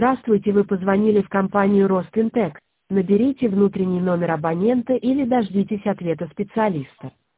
Здравствуйте, вы позвонили в компанию Ростинтек. Наберите внутренний номер абонента или дождитесь ответа специалиста.